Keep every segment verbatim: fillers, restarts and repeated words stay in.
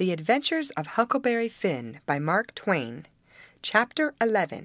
The Adventures of Huckleberry Finn by Mark Twain. Chapter eleven.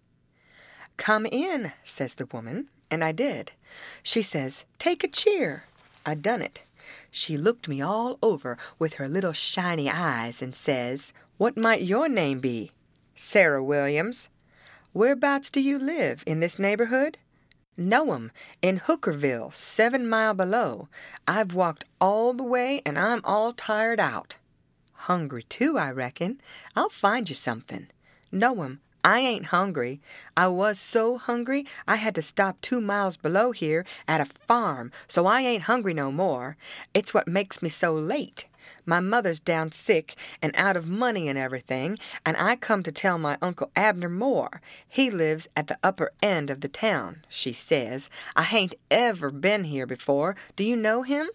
"Come in," says the woman, and I did. She says, "Take a cheer." I done it. She looked me all over with her little shiny eyes and says, "What might your name be?" "Sarah Williams." "Whereabouts do you live, in this neighborhood?" "No'm, in Hookerville, seven mile below. I've walked all the way, and I'm all tired out." "Hungry, too, I reckon. I'll find you something." "No'm, I ain't hungry. I was so hungry I had to stop two miles below here at a farm, so I ain't hungry no more. It's what makes me so late. My mother's down sick and out of money and everything, and I come to tell my Uncle Abner Moore. He lives at the upper end of the town," she says. "I hain't ever been here before. Do you know him?"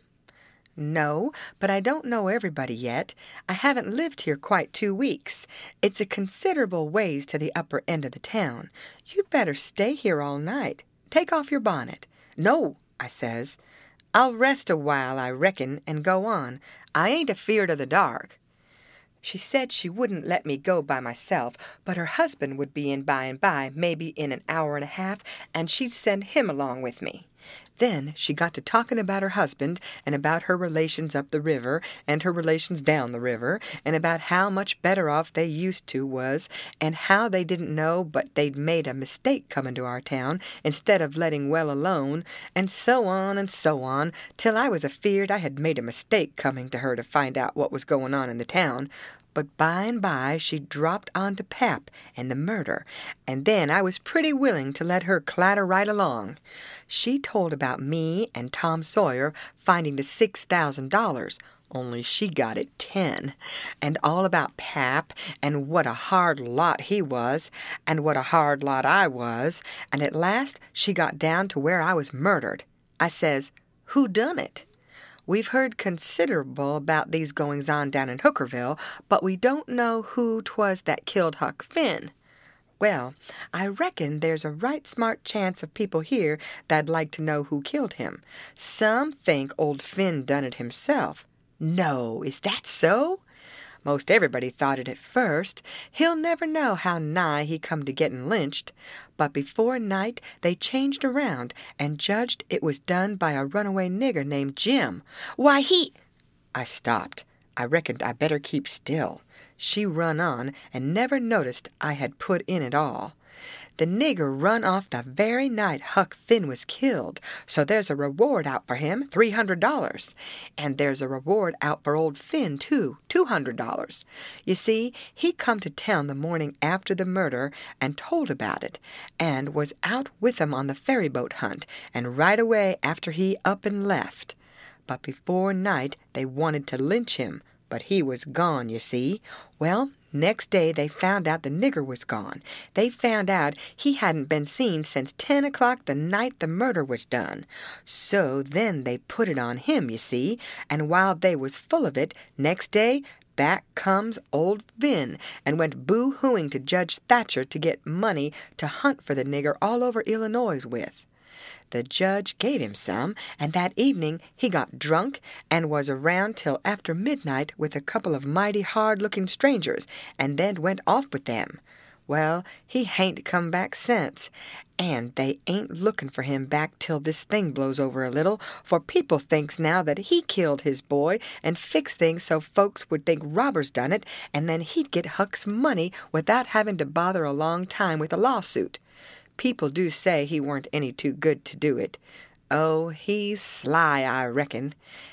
"No, but I don't know everybody yet. I haven't lived here quite two weeks. It's a considerable ways to the upper end of the town. You'd better stay here all night. Take off your bonnet." "No," I says. "I'll rest a while, I reckon, and go on. I ain't afeard of the dark." She said she wouldn't let me go by myself, but her husband would be in by and by, maybe in an hour and a half, and she'd send him along with me. Then she got to talking about her husband, and about her relations up the river, and her relations down the river, and about how much better off they used to was, and how they didn't know but they'd made a mistake coming to our town, instead of letting well alone, and so on and so on, till I was afeard I had made a mistake coming to her to find out what was going on in the town. But by and by she dropped on to Pap and the murder, and then I was pretty willing to let her clatter right along. She told about me and Tom Sawyer finding the six thousand dollars, only she got it ten, and all about Pap, and what a hard lot he was, and what a hard lot I was, and at last she got down to where I was murdered. I says, "Who done it?" "We've heard considerable about these goings-on down in Hookerville, but we don't know who 'twas that killed Huck Finn." "Well, I reckon there's a right smart chance of people here that'd like to know who killed him. Some think old Finn done it himself." "No, is that so?" "Most everybody thought it at first. He'll never know how nigh he come to getting lynched. But before night they changed around and judged it was done by a runaway nigger named Jim. Why, he—" I stopped. I reckoned I better keep still. She run on and never noticed I had put in it all. "The nigger run off the very night Huck Finn was killed, so there's a reward out for him, three hundred dollars. And there's a reward out for old Finn, too, two hundred dollars. You see, he come to town the morning after the murder and told about it, and was out with 'em on the ferryboat hunt, and right away after he up and left. But before night they wanted to lynch him, but he was gone, you see. Well, next day they found out the nigger was gone. They found out he hadn't been seen since ten o'clock the night the murder was done. So then they put it on him, you see, and while they was full of it, next day back comes old Finn and went boo-hooing to Judge Thatcher to get money to hunt for the nigger all over Illinois with. The judge gave him some, and that evening he got drunk and was around till after midnight with a couple of mighty hard-looking strangers, and then went off with them. Well, he hain't come back since, and they ain't looking for him back till this thing blows over a little, for people thinks now that he killed his boy and fixed things so folks would think robbers done it, and then he'd get Huck's money without having to bother a long time with a lawsuit. People do say he weren't any too good to do it. Oh, he's sly, I reckon.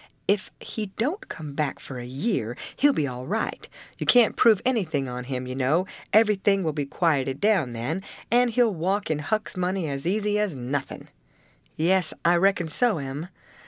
If he don't come back for a year, he'll be all right. You can't prove anything on him, you know. Everything will be quieted down then, and he'll walk in Huck's money as easy as nothing." "Yes, I reckon so, Em.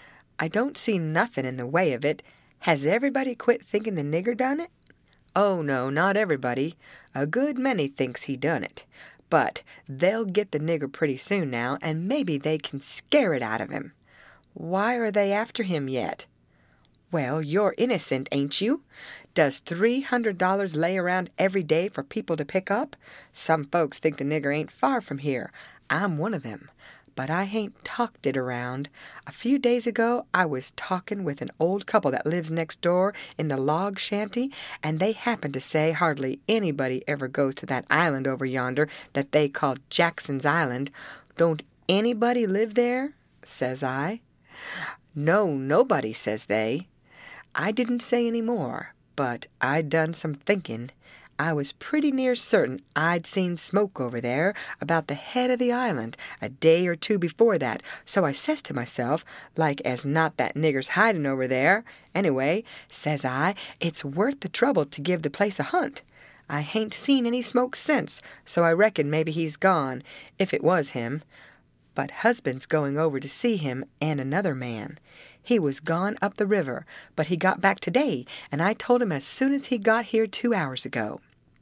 I don't see nothing in the way of it. Has everybody quit thinking the nigger done it?" "Oh, no, not everybody. A good many thinks he done it. But they'll get the nigger pretty soon now, and maybe they can scare it out of him." "Why are they after him yet?" "Well, you're innocent, ain't you? Does three hundred dollars lay around every day for people to pick up? Some folks think the nigger ain't far from here. I'm one of them. But I hain't talked it around. A few days ago I was talking with an old couple that lives next door in the log shanty, and they happened to say hardly anybody ever goes to that island over yonder that they call Jackson's Island. Don't anybody live there? Says I. No, nobody, says they. I didn't say any more, but I'd done some thinking. I was pretty near certain I'd seen smoke over there about the head of the island a day or two before that, so I says to myself, like as not that nigger's hiding over there. Anyway, says I, it's worth the trouble to give the place a hunt. I hain't seen any smoke since, so I reckon maybe he's gone, if it was him. But husband's going over to see him and another man. He was gone up the river, but he got back today, and I told him as soon as he got here two hours ago.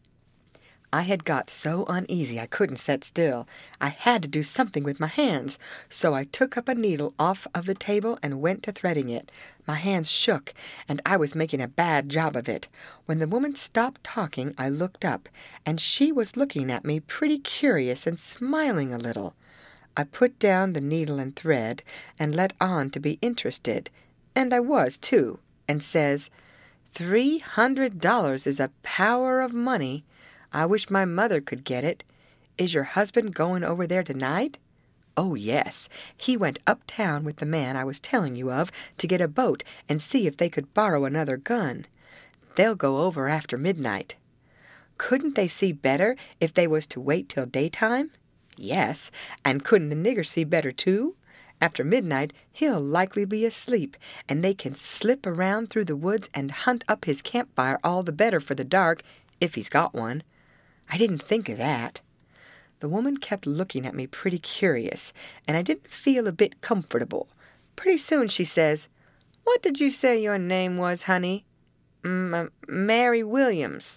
I had got so uneasy I couldn't sit still. I had to do something with my hands, so I took up a needle off of the table and went to threading it. My hands shook, and I was making a bad job of it. When the woman stopped talking, I looked up, and she was looking at me pretty curious and smiling a little. I put down the needle and thread and let on to be interested, and I was, too, and says, Three hundred dollars is a power of money. I wish my mother could get it. Is your husband going over there tonight? Oh, yes. He went uptown with the man I was telling you of to get a boat and see if they could borrow another gun. They'll go over after midnight. Couldn't they see better if they was to wait till daytime? Yes, and couldn't the nigger see better, too? After midnight, he'll likely be asleep, and they can slip around through the woods and hunt up his campfire all the better for the dark, if he's got one. I didn't think of that. The woman kept looking at me pretty curious, and I didn't feel a bit comfortable. Pretty soon she says, What did you say your name was, honey? M- Mary Williams.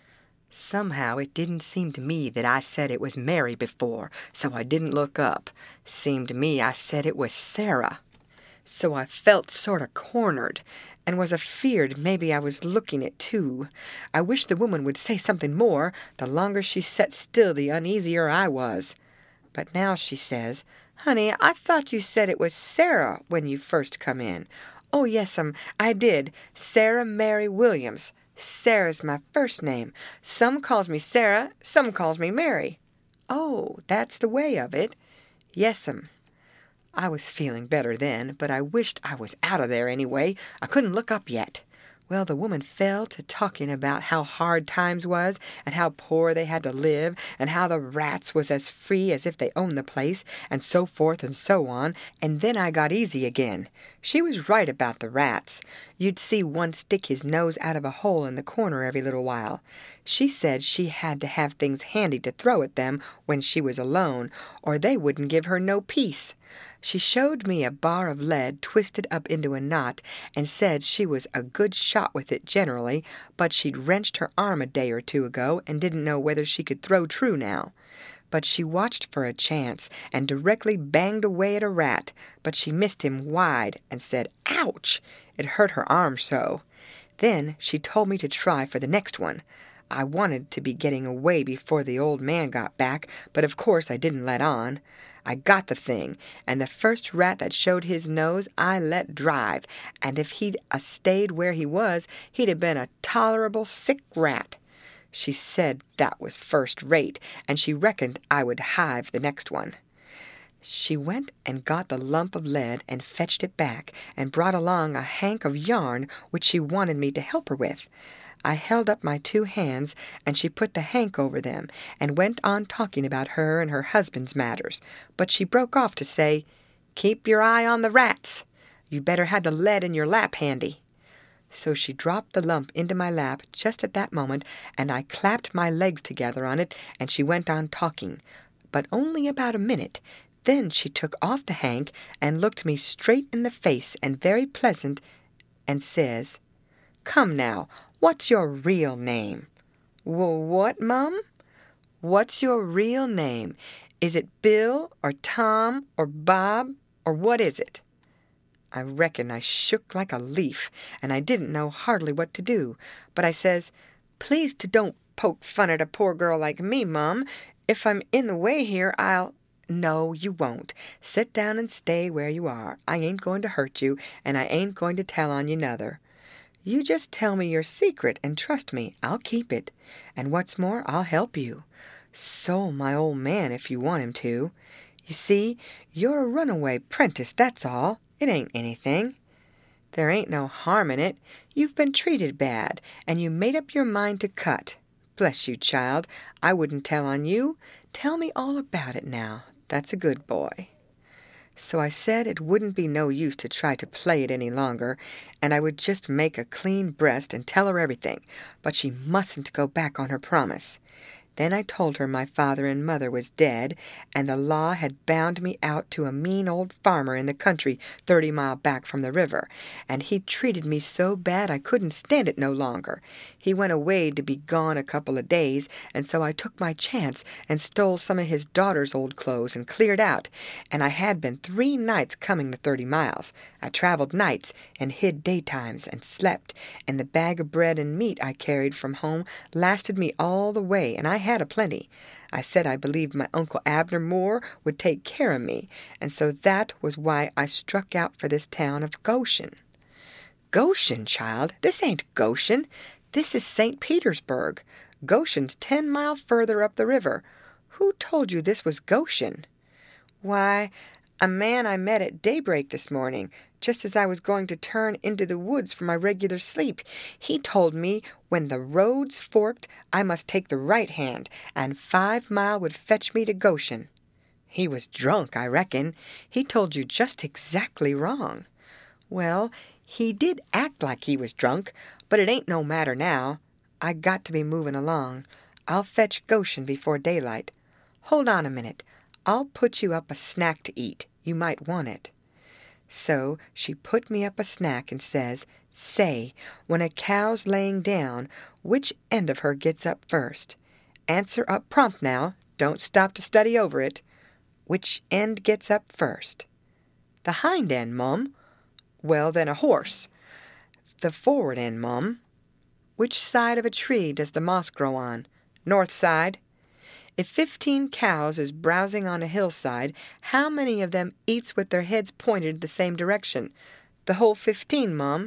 Somehow it didn't seem to me that I said it was Mary before, so I didn't look up. Seemed to me I said it was Sarah. So I felt sort of cornered, and was afeard maybe I was looking it too. I wished the woman would say something more. The longer she set still, the uneasier I was. But now she says, Honey, I thought you said it was Sarah when you first come in. Oh, yes'm, I did. Sarah Mary Williams. Sarah's my first name. Some calls me Sarah, some calls me Mary. Oh, that's the way of it. Yes'm. I was feeling better then, but I wished I was out of there anyway. I couldn't look up yet. Well, the woman fell to talking about how hard times was, and how poor they had to live, and how the rats was as free as if they owned the place, and so forth and so on, and then I got easy again. She was right about the rats. You'd see one stick his nose out of a hole in the corner every little while. She said she had to have things handy to throw at them when she was alone, or they wouldn't give her no peace. She showed me a bar of lead twisted up into a knot, and said she was a good shot with it generally, but she'd wrenched her arm a day or two ago and didn't know whether she could throw true now. But she watched for a chance, and directly banged away at a rat, but she missed him wide, and said, Ouch! It hurt her arm so. Then she told me to try for the next one. I wanted to be getting away before the old man got back, but of course I didn't let on. I got the thing, and the first rat that showed his nose I let drive, and if he'd a stayed where he was, he'd have been a tolerable sick rat. She said that was first rate, and she reckoned I would hive the next one. She went and got the lump of lead and fetched it back, and brought along a hank of yarn which she wanted me to help her with. I held up my two hands, and she put the hank over them, and went on talking about her and her husband's matters. But she broke off to say, Keep your eye on the rats. You'd better have the lead in your lap handy. So she dropped the lump into my lap just at that moment, and I clapped my legs together on it, and she went on talking. But only about a minute. Then she took off the hank, and looked me straight in the face, and very pleasant, and says, Come now, what's your real name? What, Mum? What's your real name? Is it Bill, or Tom, or Bob, or what is it? I reckon I shook like a leaf, and I didn't know hardly what to do. But I says, Please to don't poke fun at a poor girl like me, Mum. If I'm in the way here, I'll... No, you won't. Sit down and stay where you are. I ain't going to hurt you, and I ain't going to tell on you nother. You just tell me your secret, and trust me, I'll keep it. And what's more, I'll help you. So my old man if you want him to. You see, you're a runaway 'prentice, that's all. It ain't anything. There ain't no harm in it. You've been treated bad, and you made up your mind to cut. Bless you, child, I wouldn't tell on you. Tell me all about it now. That's a good boy. So I said it wouldn't be no use to try to play it any longer, and I would just make a clean breast and tell her everything, but she mustn't go back on her promise. Then I told her my father and mother was dead, and the law had bound me out to a mean old farmer in the country thirty mile back from the river, and he treated me so bad I couldn't stand it no longer. He went away to be gone a couple of days, and so I took my chance and stole some of his daughter's old clothes and cleared out, and I had been three nights coming the thirty miles. I traveled nights and hid daytimes and slept, and the bag of bread and meat I carried from home lasted me all the way, and I had a plenty. I said I believed my Uncle Abner Moore would take care of me, and so that was why I struck out for this town of Goshen. Goshen, child? This ain't Goshen. This is Saint Petersburg. Goshen's ten mile further up the river. Who told you this was Goshen? Why, a man I met at daybreak this morning, just as I was going to turn into the woods for my regular sleep. He told me when the roads forked, I must take the right hand, and five mile would fetch me to Goshen. He was drunk, I reckon. He told you just exactly wrong. Well, he did act like he was drunk, but it ain't no matter now. I got to be moving along. I'll fetch Goshen before daylight. Hold on a minute. I'll put you up a snack to eat. You might want it. So she put me up a snack and says, Say, when a cow's laying down, which end of her gets up first? Answer up prompt now. Don't stop to study over it. Which end gets up first? The hind end, Mum. Well, then a horse. The forward end, Mum. Which side of a tree does the moss grow on? North side. If fifteen cows is browsing on a hillside, how many of them eats with their heads pointed the same direction? The whole fifteen, Mum.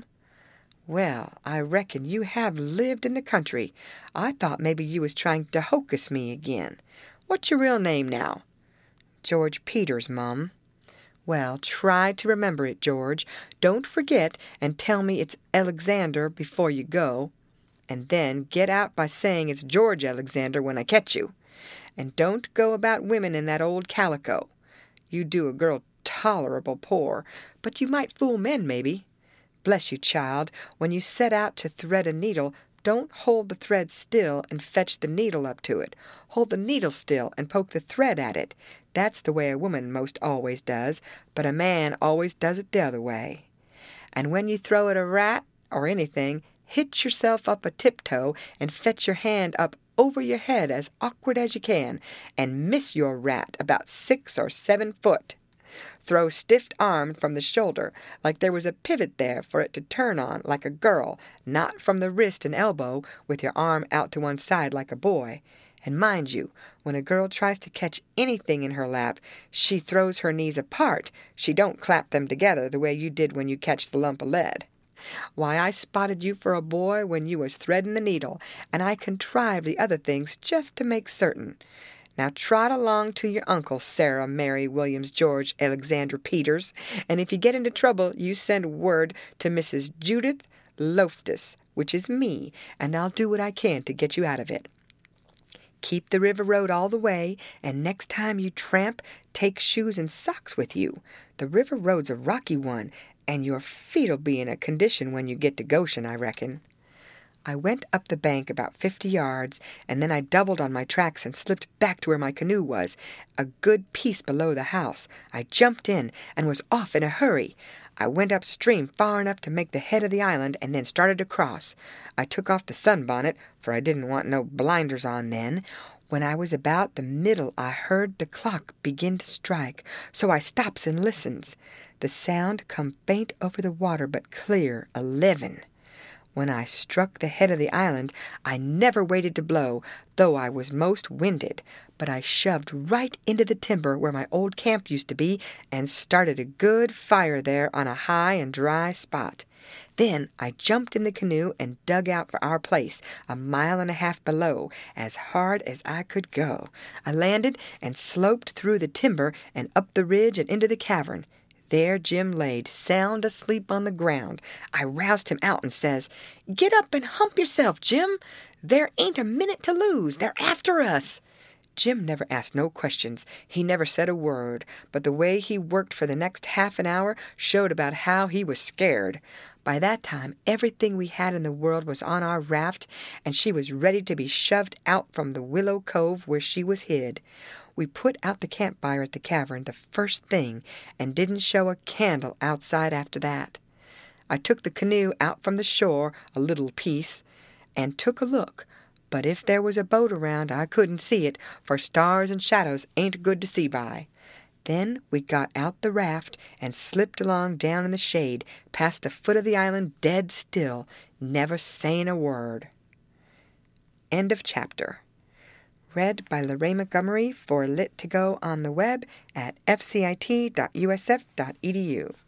Well, I reckon you have lived in the country. I thought maybe you was trying to hocus me again. What's your real name now? George Peters, Mum. Well, try to remember it, George. Don't forget, and tell me it's Alexander before you go. And then get out by saying it's George Alexander when I catch you. And don't go about women in that old calico. You do a girl tolerable poor, but you might fool men, maybe. Bless you, child, when you set out to thread a needle, don't hold the thread still and fetch the needle up to it. Hold the needle still and poke the thread at it. That's the way a woman most always does, but a man always does it the other way. And when you throw at a rat or anything, hitch yourself up a tiptoe and fetch your hand up over your head as awkward as you can, and miss your rat about six or seven foot. Throw stiff-armed from the shoulder, like there was a pivot there for it to turn on, like a girl, not from the wrist and elbow, with your arm out to one side like a boy. And mind you, when a girl tries to catch anything in her lap, she throws her knees apart. She don't clap them together the way you did when you catch the lump of lead. Why, I spotted you for a boy when you was threading the needle, and I contrived the other things just to make certain. Now trot along to your uncle, Sarah Mary Williams George Alexander Peters, and if you get into trouble, you send word to Missus Judith Loftus, which is me, and I'll do what I can to get you out of it. Keep the river road all the way, and next time you tramp, take shoes and socks with you. The river road's a rocky one, and your feet'll be in a condition when you get to Goshen, I reckon. I went up the bank about fifty yards, and then I doubled on my tracks and slipped back to where my canoe was, a good piece below the house. I jumped in and was off in a hurry. I went upstream far enough to make the head of the island and then started across. I took off the sunbonnet, for I didn't want no blinders on then. When I was about the middle, I heard the clock begin to strike, so I stops and listens. The sound come faint over the water, but clear, eleven. When I struck the head of the island, I never waited to blow, though I was most winded, but I shoved right into the timber where my old camp used to be and started a good fire there on a high and dry spot. Then I jumped in the canoe and dug out for our place, a mile and a half below, as hard as I could go. I landed and sloped through the timber and up the ridge and into the cavern. There Jim laid, sound asleep on the ground. I roused him out and says, "Get up and hump yourself, Jim. There ain't a minute to lose. They're after us." Jim never asked no questions. He never said a word, but the way he worked for the next half an hour showed about how he was scared. By that time, everything we had in the world was on our raft, and she was ready to be shoved out from the willow cove where she was hid. We put out the campfire at the cavern the first thing, and didn't show a candle outside after that. I took the canoe out from the shore a little piece, and took a look, but if there was a boat around I couldn't see it, for stars and shadows ain't good to see by. Then we got out the raft and slipped along down in the shade, past the foot of the island dead still, never saying a word. End of chapter. Read by Lorraine Montgomery for Lit to Go on the web at f c i t dot u s f dot e d u.